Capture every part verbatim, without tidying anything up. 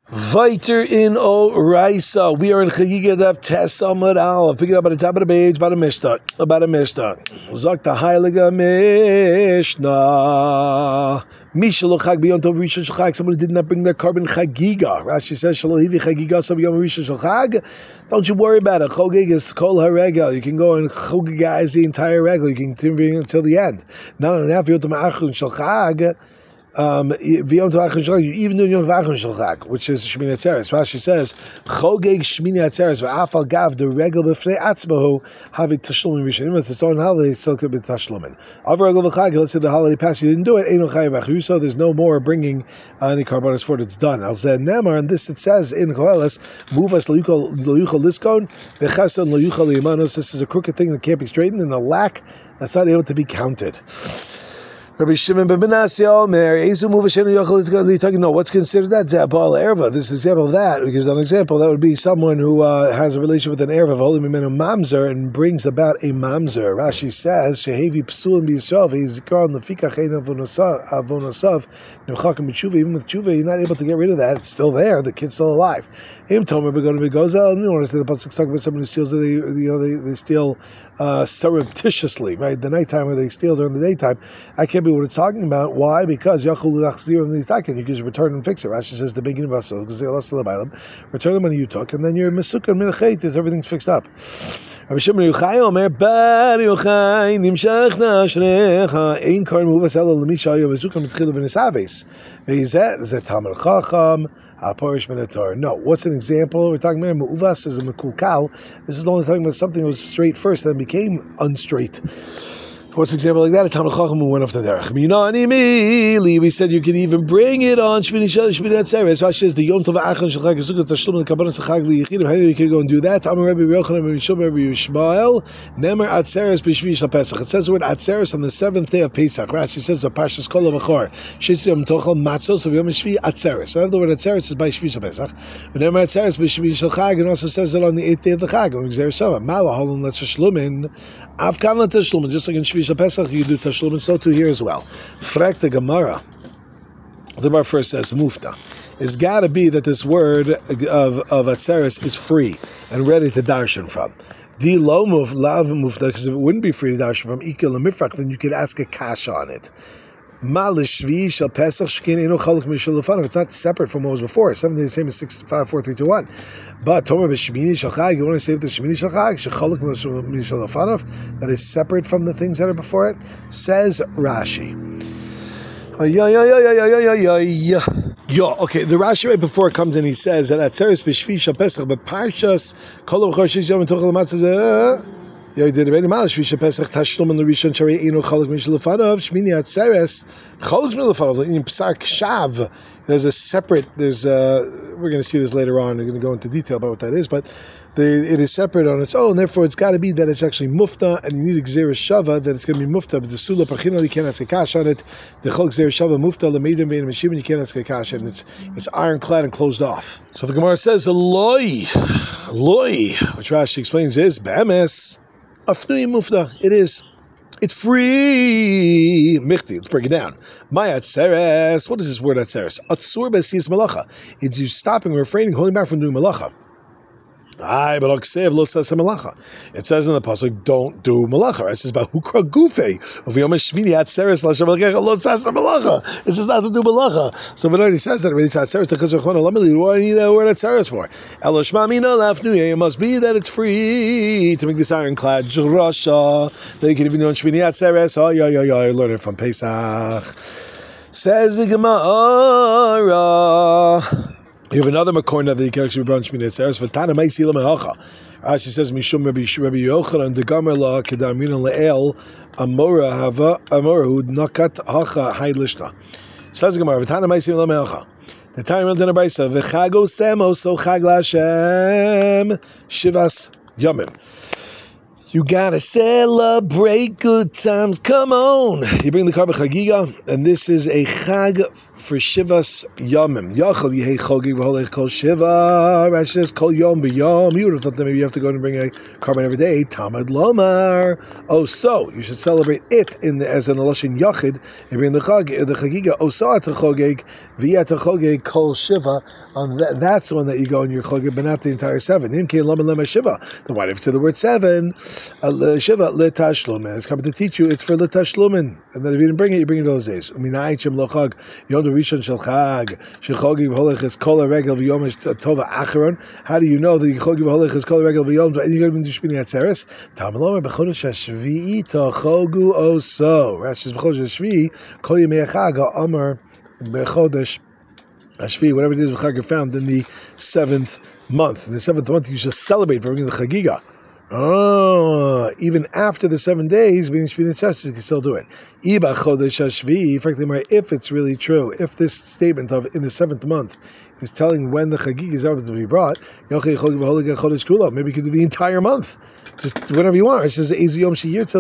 Viter in O Raisa. We are in Chagiga Daf Tesamad Al. Pick it up at the top of the page about a Mishnah. About a Mishnah. Zakta Heiliga Mishnah. Mishal Chag Beyond Tov Rishon Shachag. Someone who did not bring their carbon Chagiga. Rashi says Shalohivi Chagiga Sab Yom Rishon Shachag. Don't you worry about it. Chogig is Kol HaRegel. You can go and Chogiga is the entire regel. You can continue until the end. Not only that, Yom Tov Achron Shachag. Um, even doing Yom Tov Achron, which is Shmini Atzeres. Rashi says, "Chogeg Shmini Atzeres v'afal gav the regel b'fnei atzmahu havi tashlumin rishon." If it's on holiday, it's still could be tashlumin. Over regel v'chag, let's say the holiday passed, you didn't do it. Eino chayav achruso. There's no more bringing uh, any karbanos for it. It's done. Al zeh nemar, and this it says in Koheles, "Muvas liyuchal liskon v'chason liyuchal limanos." This is a crooked thing that can't be straightened, and a lack that's not able to be counted. Rabbi Shimon ben Benassi Omer, Ezu Muvashenu Yochel talking. No, what's considered that? Zabal Erva. This is an example of that. Because an example that would be someone who uh, has a relation with an Erva of Holy Mimenu Mamzer and brings about a Mamzer. Rashi says, Shehevi Psul and B'Yisrael, he's gone the Fikachein Avonosav, Nechakam B'Tshuva. Even with Tshuva, you're not able to get rid of that. It's still there. The kid's still alive. Him Tomer Begonim Begozel. You understand the pasuk talking about someone who steals. They, you know, they, they steal uh, surreptitiously, right? The nighttime, or they steal during the daytime. I can't be what it's talking about. Why? Because Yachul Lachzir and Nitakin, you can just return and fix it. Rashi says the beginning of Vaso, because they lost the Labailam, return the money you took, and then you're Mesukah and Minachet, everything's fixed up. Rabbi Shimon Yochai Omer, Bar Yochai, Nimshach Nashrecha, Ein Kar Muvas Ela L'Misha Yo Mesukah Mitchila V'Nisaves. Ve'izet, Zet Tamar Chacham, HaPorish Minator. No, what's an example? We're talking about Mu'uvas as a Mekulkal. This is only talking about something that was straight first, then became unstraight. What's an example like that? A Talmud Chacham who went off the derech. We said you can even bring it on Shmini Atzeres. Rashi says the Yom Tov Achron Shachag Yisukah Tashlum L'Kabanos Chachag L'Yichidim. How do you can go and do that? Amar Rabbi Yochanan Rabbi Yishmael Rabbi Yishmael Nemer Atzeres B'Shvi Shal Pesach. It says the word Atzeres on the seventh day of Pesach. Rashi says the Parshas Kol HaVachor Shitzim Tochel Matzos of Yom Shvi Atzeres. So the word Atzeres is by Shvi Shal Pesach. But Nemer Atzeres B'Shvi Shal Chag, and also says it on the eighth day of the Chag. And Xer Sama Mala Holon L'Tashlumin Avkan L'Tashlumin, just like in Shvi Shal Pesach, you do Tashlum, and so too here as well. Frak the Gemara. The Gemara first says Mufta. It's got to be that this word of of Atzeres is free and ready to darshan from. The lo muf lav Mufta, because if it wouldn't be free to darshan from Ikil and Mifrak, then you could ask a kash on it. Malishvi shall Pesach shkin eno chaluk mishal lefanav. It's not separate from what was before. Seven days, same as six, five, four, three, two, one. But Tomer b'shmini shalchag. You want to say the shmini shalchag shechaluk mishal lefanav, that is separate from the things that are before it. Says Rashi. Yeah, yeah, yeah, yeah, yeah, yeah, yeah. Yeah, okay. The Rashi right before it comes in, he says that Atzeres b'shvi shal Pesach, but Parshas kol v'chor shish yom tochel matzah. Yeah, we did already. Malash Visha Pesach Tashlum and the Rishon Shari Eno Chaluk Mishal Lefanav Shmini Atzeres Chaluk Mishal Lefanav in Psak Shav. There's a separate. There's uh we're going to see this later on. We're going to go into detail about what that is, but the, it is separate on its own. Therefore, it's got to be that it's actually mufta, and you need a Gzeir Shava that it's going to be mufta. But the Sula Pachino, you can't ask a kash on it. The Chaluk Gzeir Shava mufta Lemeidim Bein Meshivin, you can't ask a kash, and it's it's ironclad and closed off. So the Gemara says Loi, Loi, which Rashi explains is Be'emes. Afnui mufta, it is. It's free. Michti, let's break it down. My atzeres. What is this word atzeres? Atzur besis malacha. It's you stopping, refraining, holding back from doing malacha. Aye, but it says in the pasuk, don't do malacha. It says about hukra gufe of yom shmini atzeres l'Hashem l'kecha lo sasa malacha. It says not to do malacha. So if it already says that, already says atzeres to chazar what do I need a word atzeres for? Eloshma mina lafnuye. It must be that it's free to make this ironclad drasha that you can even do on shmini atzeres. Oh yeah, yeah, yeah. I learned it from Pesach. Says the Gemara. You have another makorna that you can actually run Shmini Atzeres. V'tana ma'isi l'mehacha. Rashi says Mishum Rabbi Rabbi Yochanan the Gamer la kedamina le'el amora hava amora hu nakat hacha hay lishna. Says the Gemara v'tana ma'isi l'mehacha. The time runs in a brayso v'chagos temos so chag l'Hashem shivas yamim. You gotta celebrate good times. Come on. You bring the Karban Chagiga, and this is a Chag for Shivas Yomim. Yachal Yehei Chogig V'holech Kol Shiva. Rashi says Kol Yom B'Yom. You would have thought that maybe you have to go and bring a Karban every day. Tamad Lomar. Oh, so you should celebrate it in the, as an Eloshin Yachid. You bring the Chag, the Chagiga. Oh, so at the Chogig V'yat Chogig Kol Shiva. On that, that's the one that you go in your Chogig, but not the entire seven. Nimkein Lama Lema Shiva. Then why do you have to say the word seven? Uh, Shiva L'Tashlumin. It's coming to teach you. It's for L'Tashlumin. And then if you didn't bring it, you bring it those days. Uminayichem Lochag Yom Rishon Shel Chag Shechogi V'Holech is Kol HaRegel V'Yom Tova Acharon. How do you know that Yechogi V'Holech is Kol HaRegel V'Yom? And you're going to be Shmini Atzeres. Tamalomer B'Chodesh HaShvi'i Tochogu Oso. Rashi says B'Chodesh HaShvi'i Kol Yemei Chag Ha'Omer B'Chodesh HaShvi'i. Whatever it is Chag are found in the seventh month. In the seventh month, you should celebrate bringing the Chagiga. Oh, even after the seven days, being Shvi Nitzes, you can still do it. Iba Chodesh HaShvi, frankly, if it's really true, if this statement of in the seventh month is telling when the Chagig is about to be brought, maybe you can do the entire month. Just whatever you want. It says, if you didn't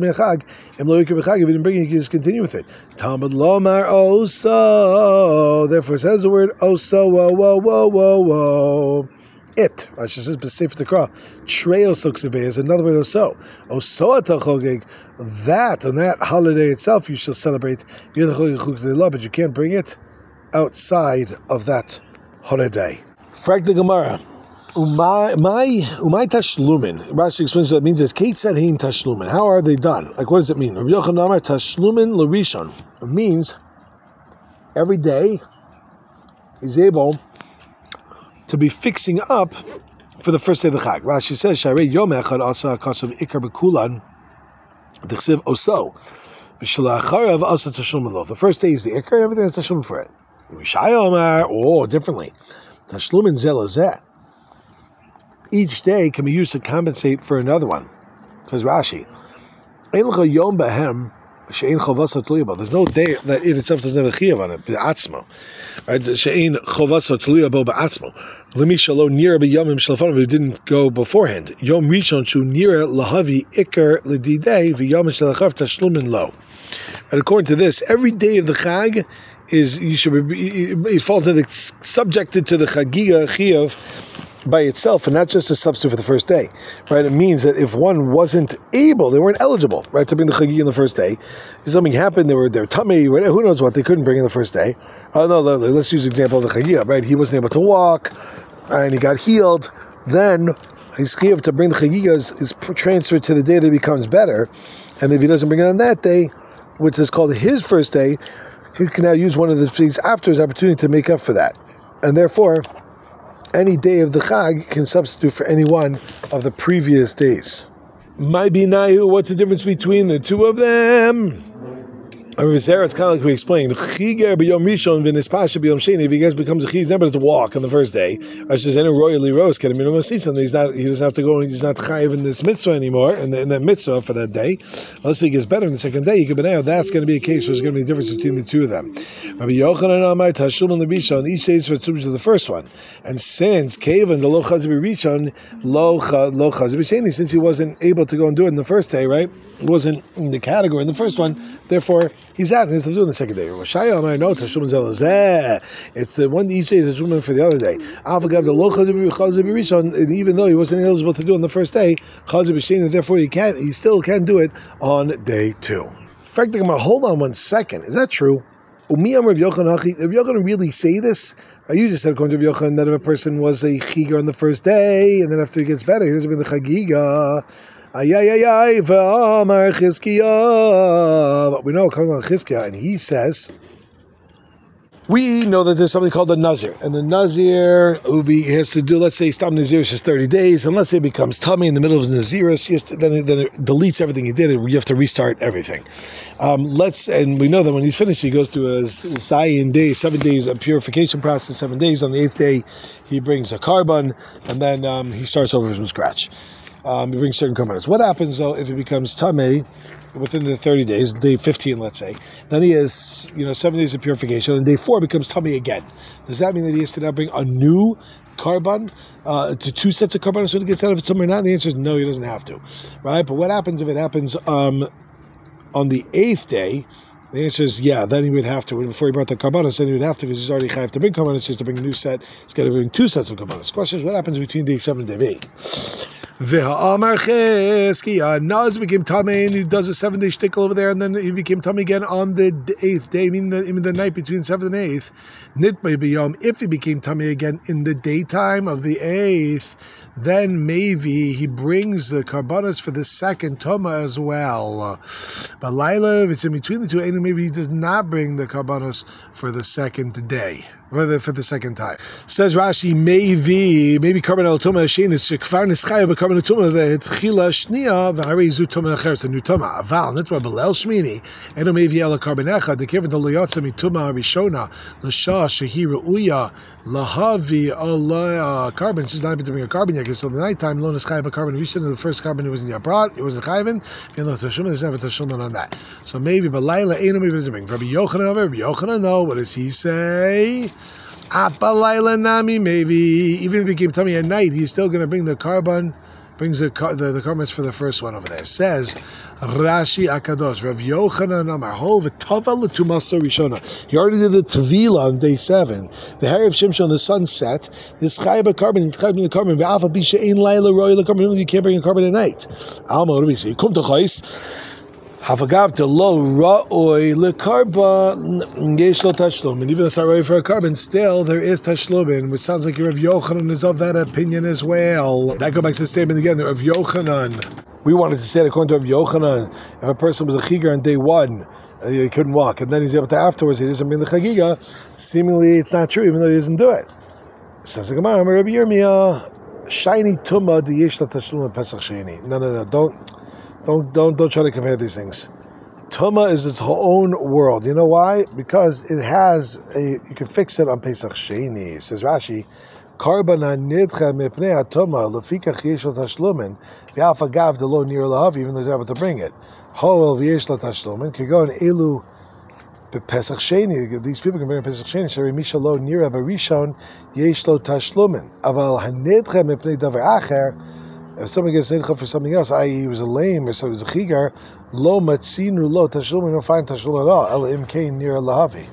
bring it, you can just continue with it. Talmud Lomar Oso. Therefore, it says the word Oso, whoa, whoa, whoa, whoa, whoa. It, Rashi says, "B'sefer Tekra, Treil Suksibei" is another way to so. Oso atachogeg, that on that holiday itself you shall celebrate. But you can't bring it outside of that holiday. Frag the Gemara. Umay umay tashlumin. Rashi explains what it means. Is Kate said hein tashlumin. How are they done? Like, what does it mean? Rabbi Yochanan Amar tashlumin l'rishon. It means every day he's able to be fixing up for the first day of the Chag. Rashi says, "Sharei Yom Echad Asa Kasav Ikar Bekulan Dechsiv Oso B'Shalacharav Asa Tashlumin Lo." The first day is the Ikar, and everything is Tashlumin for it. Rishai Omar, oh, differently. Tashlumin Zelazeh. Each day can be used to compensate for another one. Says Rashi, Ein L'cha Yom Behem. She'ein chovasa tluya bo. There's no day that it itself doesn't have a chiyuv on it. Be'atzmo, right? She'ein chovasa tluya bo be'atzmo. Lemi shalo nira b'yomim shalafanav, who didn't go beforehand. Yom rishon shu nira lahavi ikar l'didei v'yom shalachav tashlumin lo. And according to this, every day of the Chag is you should be it falls into the, subjected to the Chagiga chiyuv by itself, and not just a substitute for the first day, right? It means that if one wasn't able, they weren't eligible, right, to bring the Chagiga on the first day. If something happened, they were their tummy, who knows what, they couldn't bring in the first day. Oh no, let's use the example of the Chagiga, right? He wasn't able to walk, and he got healed. Then his chiyuv to bring the Chagiga is, is transferred to the day that he becomes better, and if he doesn't bring it on that day, which is called his first day, he can now use one of the things after his opportunity to make up for that, and therefore any day of the Chag can substitute for any one of the previous days. My binayu, what's the difference between the two of them? It's kind of like we explained. If he guys becomes a chiz, never to walk on the first day. I says, any royally rose can mean he's not. He doesn't have to go. He's not chayiv in this mitzvah anymore, in, the, in that mitzvah for that day. Unless he gets better in the second day, you could be now. That's going to be a case. There's going to be a difference between the two of them. Rabbi Yochanan Amar Tashlumin l'Rishon. Each day is for the first one, and since Kavan the lo chazav Rishon lo lo chazav Sheni, since he wasn't able to go and do it in the first day, right? It wasn't in the category in the first one. Therefore, he's out and he's doing the second day. It's the one each day is a tashlumin for the other day. And even though he wasn't eligible to do it on the first day, therefore he can he still can do it on day two. In fact, I'm gonna hold on one second. Is that true? Did Rav Yochanan really say this? Or you just said according to Rav Yochanan that if a person was a chiga on the first day and then after he gets better, he doesn't bring the chagiga. Ay, ay, ay, ay, v'amar Chizkiah. But we know it comes on Chizkiah, and he says, we know that there's something called the Nazir. And the Nazir Ubi has to do, let's say, Stam Nazir is thirty days, unless it becomes tummy in the middle of Nazirus, then, it, then it deletes everything he did, and you have to restart everything. Um, let's, and we know that when he's finished, he goes through a Zayin day, seven days of purification process, seven days. On the eighth day, he brings a carbon, and then um, he starts over from scratch. Um, he brings certain korbanos. What happens though if it becomes tamei within the thirty days, day fifteen, let's say? Then he has, you know, seven days of purification, and day four becomes tamei again. Does that mean that he has to now bring a new karban, uh, to two sets of karbanos when he gets out of it somewhere or not? And the answer is no, he doesn't have to, right? But what happens if it happens um, on the eighth day? The answer is yeah, then he would have to. Before he brought the karbanos, then he would have to, because he's already chayav to bring karbanos, he has to bring a new set. He's got to bring two sets of karbanos. The question is, what happens between day seven and day eight? V'ha'amar Chizkiah, Naz became tamei, and he does a seven-day shtickle over there, and then he became tamei again on the eighth day, meaning the, even the night between seventh and eighth. Nitmei b'yom, if he became tamei again in the daytime of the eighth, then maybe he brings the karbanos for the second tuma as well. But Laila, if it's in between the two, and maybe he does not bring the karbanos for the second day, for the, for the second time. Says Rashi, maybe, maybe karban al tuma shein is shekvar nischayev b'karban al tuma ve'etchila shniya v'harei zu tuma acher, it's a new tuma. Aval, nitwa b'leil shmini, eno maybe el karban echad, dekevet al yotza mituma harishona, l'shah shehi re'uya, lahavi Allah carbon. This is not able to bring a carbon yet, because so the nighttime lo nischayev b'karban rishon, the first carbon it was in Yabrat, it wasn't chayven, and lo tashum, there's never tashum on that. So maybe b'layla eno maybe doesn't bring. Rabbi Yochanan, Rabbi Yochanan, no. What does he say? Apalayla nami, maybe even if he came tamei at night, he's still going to bring the carbon, brings the the, the carbons for the first one over there. Says Rashi Akadosh, Rav Yochanan Amar, Hov Tava l'tumaso rishona. He already did the tvila on day seven. The Harav Shimshon, the sunset. This chayav carbon, chayav the carbon. Ve'alfa bisha ein laila royal carbon. You can't bring a carbon at night. Alma, what do we see? Kum tochais. Havagav to lo ra'oi lekarba yesh lo tashlum, and even though it's not right for a carbon, still there is tashlumin, which sounds like Rav Yochanan is of that opinion as well. That goes back to the statement again, Rav Yochanan. We wanted to say that according to Rav Yochanan, if a person was a chigar on day one, uh, he couldn't walk, and then he's able to afterwards, he doesn't mean the chagiga. Seemingly, it's not true, even though he doesn't do it. Says the Gemara, Rabbi Yirmiyah, shiny tuma the yesh lo tashlum pesach sheni. No, no, no, don't. Don't don't don't try to compare these things. Tuma is its own world. You know why? Because it has a. You can fix it on Pesach Sheni. Says Rashi, Karban nidcha mipnei atuma lefikach yesh lo tashlumin v'alf agav delo nir lahav, even though he's able to bring it. Hoel v'yesh lo tashlumin can go in elu Pesach Sheni. These people can bring a Pesach Sheni. Shari misha lo nir avarishon yesh lo tashlumin. Aval hanidcha mipnei davar acher. If someone gets nidcha for something else, that is he was a lame or so he was a chigar, lo matzinu lo tashlum, we don't find tashlum at all. El imkein near lahavi.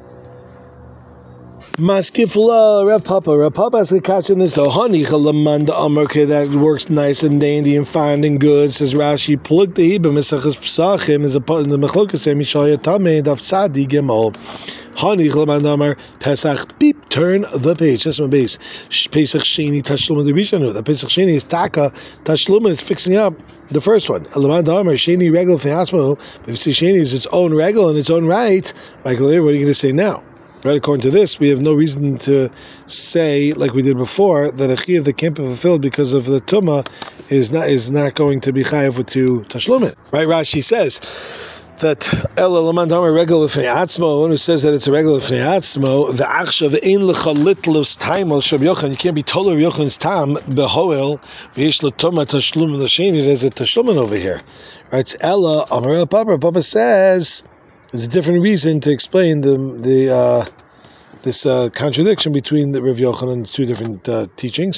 Maskifla Rav Papa. Rav Papa has a catch in this though. Honey chalamanda amarke, that works nice and dandy and fine and good. Says Rashi, plug the hiba mesachas psachim is a part in the mechlokas mishaya tamei daf tzadi gemol. Honey chalamanda amar Pesach beep, turn the page. That's my base. Pesach Sheni tashlum the rishonu. The Pesach Sheni is taka tashlum is fixing up the first one. Chalamanda amar Sheni regal fe'asmo. If Sheni is its own regal in its own right, Michael, what are you going to say now? Right, according to this, we have no reason to say, like we did before, that a chiyuv that can't be fulfilled because of the tumah is not is not going to be chayav with to tashlumit. Right, Rashi says that el elaman damer regular fneatzmo. One who says that it's a regular fneatzmo, the achshav ein lecha litlus time al shab yochan. You can't be told of yochan's tam behoel v'yesh l'tumah tashlum l'sheni. There's a tashlumin over here. Right, it's ella amar Papa. Papa says. There's a different reason to explain the the uh, this uh, contradiction between the Rav Yochanan and the two different uh, teachings.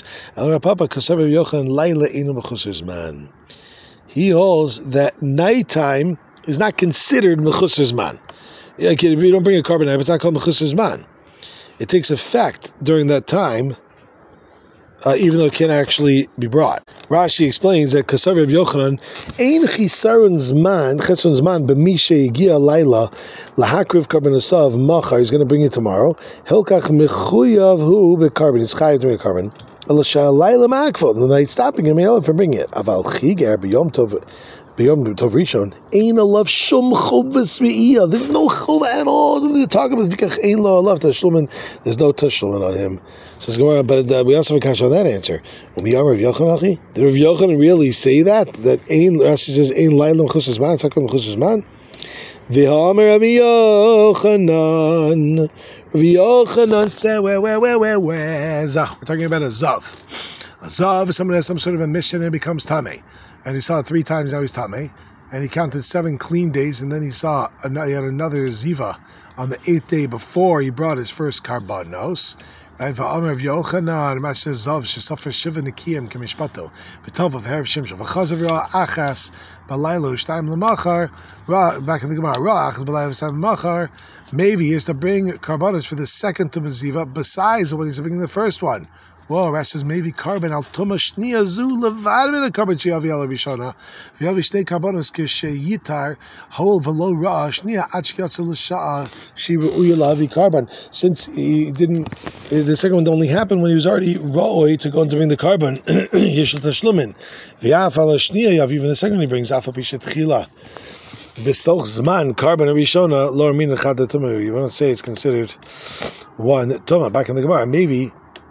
He holds that nighttime is not considered mechusar zman. Like if you don't bring a carbon knife, it's not called mechusar zman. It takes effect during that time, uh, even though it can't actually be brought. Rashi explains that Kasav Rav Yochanan ein chisarun zman chisarun zman b'mishe yigia laila lahakriv carbon asav machar. He's going to bring it tomorrow. Hilkach mechuyav hu b'carbon. It's chayav to bring a carbon. Elasha laila makfo. The night stopping him, he'll for bringing it. Aval chiger b'yom tov. Beyond Tov Rishon, ain't a love shum chuvas v'iyah. There's no chuva at all. They're talking about because ain't lo love tashlumin. There's no tashlumin on him. Says Gemara, but uh, we also have a question on that answer. When we are Rav Yochanan, did Rav Yochanan really say that? That ain't Rashi says ain't lailam chusas man. It's not called chusas man. V'hamer Rav Yochanan. Rav Yochanan said, where, where, where, where, where? Zach. We're talking about a zav. Azav, someone has some sort of a mission and becomes Tameh. And he saw it three times, now he's Tameh. And he counted seven clean days, and then he saw another, he had another Ziva on the eighth day before he brought his first Karbanos. Right? Va'amar of Yochanan, Rashi says, Zav, shesafer shiva nikiyim kemishpato. V'tov of Herav Shimshon. V'chazav ra achas balaylo shtayim lemachar. Back in the Gemara, ra achas balaylo shtayim lemachar. Maybe he is to bring Karbanos for the second Tumah Ziva, besides what he's bringing the first one. Whoa, Rashi says maybe carbon al Tumah shniya zu levad min a carbon sheyavi al rishona. V'yavi shnei karbanos kisheyitar hol v'lo ra shniya ad sheyatzu l'sha'a shiva uyalavi carbon. Since he didn't, the second one only happened when he was already ra'oi to go and to bring the carbon. Yeshul tashlumin. V'yaf al shniya yav, even the second one he brings afa pishet chila. B'stoch zman carbon rishona lo min echad tumah. You want to say it's considered one tumah. Back in the Gemara, maybe.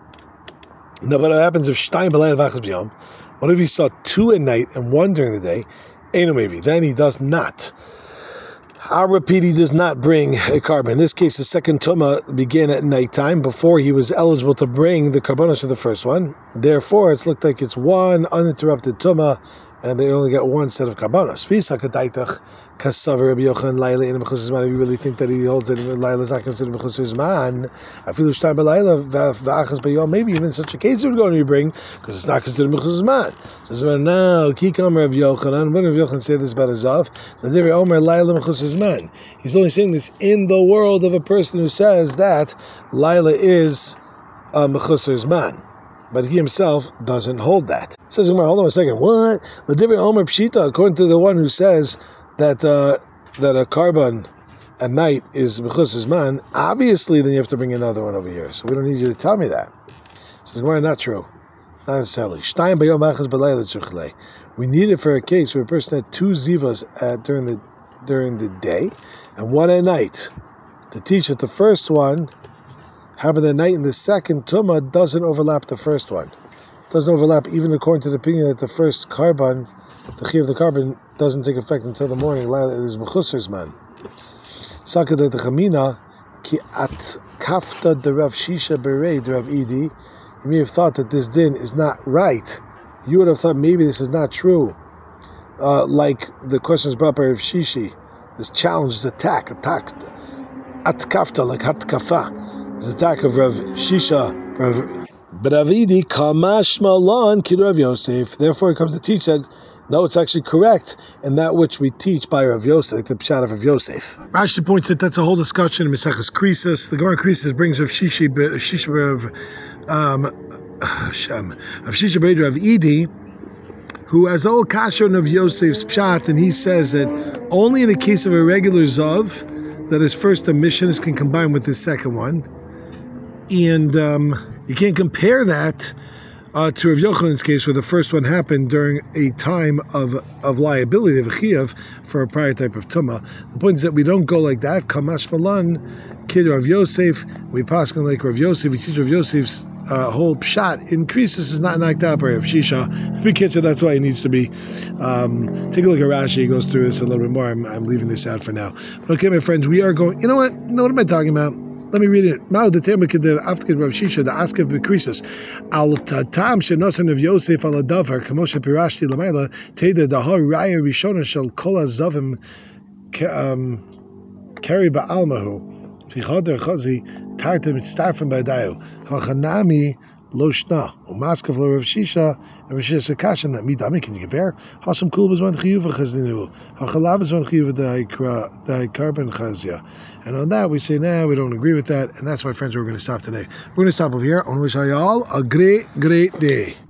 No, but what happens if Shtayim B'layel V'achas B'yom? What if he saw two at night and one during the day? Ain't maybe. Then he does not. I'll repeat, he does not bring a carbon. In this case, the second Tumah began at nighttime before he was eligible to bring the carbonos for the first one. Therefore, it's looked like it's one uninterrupted Tumah, and they only get one set of carbonos. If you really think that he holds that Laila is not considered Mechusar Zman, I feel Shtayim B'Laila V'achas B'yom, maybe even in such a case it would go to bring, because it's not considered Mechusar Zman. So so now, Kik Omer of Yochanan, when Rav Yochanan said this about Azav, the Divrei Omer Laila Mechusar Zman. He's only saying this in the world of a person who says that Laila is uh, Mechusar Zman. But he himself doesn't hold that. Says Gemara, hold on a second. What? The Divrei Omer Pshita, according to the one who says that uh, that a carbon at night is Mechusar Zman, obviously then you have to bring another one over here. So we don't need you to tell me that. Says Gemara, not true. Not necessarily. Shtayim b'yom achas b'layla tzurchlei. We need it for a case where a person had two zivas at, during the during the day and one at night. To teach that the first one, having the night and the second tumah doesn't overlap the first one. It doesn't overlap even according to the opinion that the first carbon, the chi of the carbon, doesn't take effect until the morning. It is Mechusar Zman. Sakad the Chamina ki at kafta de Rav Shisha berei de Rav Idi. You may have thought that this din is not right. You would have thought maybe this is not true. Uh, like the questions brought by Rav Shishi, this challenge, this attack, attack, at kafta, like hat kafa, this attack of Rav Shisha, Rav. But Rav Idi kamash malon ki Rav Yosef. Therefore, it comes to teach that no, it's actually correct in that which we teach by Rav Yosef, like the Pshat of Rav Yosef. Rashi points that that's a whole discussion in Maseches Krisos. The Gemara Krisos brings Rav Shishi, Shishi Rav, um, Rav Shisha Bered Rav Idi, who has all kasher of Yosef's Pshat, and he says that only in the case of a regular Zav, that his first emissions can combine with his second one. And um, you can't compare that Uh, to Rav Yochanan's case, where the first one happened during a time of of liability of a chiyuv for a prior type of tumah. The point is that we don't go like that. Kamash malan, kid Rav Yosef. We pass on like Rav Yosef. We teach Rav Yosef's uh, whole pshat increases is not knocked out by Rav Shisha. We can't say that's why it needs to be. Um, take a look at Rashi. He goes through this a little bit more. I'm, I'm leaving this out for now. But okay, my friends, we are going. You know what? You know what am I talking about? Let me read it. Mao the Tema Kedel Afkid Rav Shisha the Askav Bekrisis Al Tatam Shenosan of Yosef Al Adavar Kamosha Pirashti Lamaila Teda Dahar Raya Rishona Shal Kola Zavim Kari Ba'almahu Fichader Chazi Tartem Starfim Badayu Hachanami Loshna Umaskav Rav Shisha and Rav Shisha Kashan that Midami. Can you compare? Hasam Kul Bazwan Chiyuva Chazinu Hachalav Bazwan Chiyuva Dai Carbon Chazia. And on that we say now nah, we don't agree with that, and that's why, friends, we're going to stop today. We're going to stop over here. I want to wish you all a great, great day.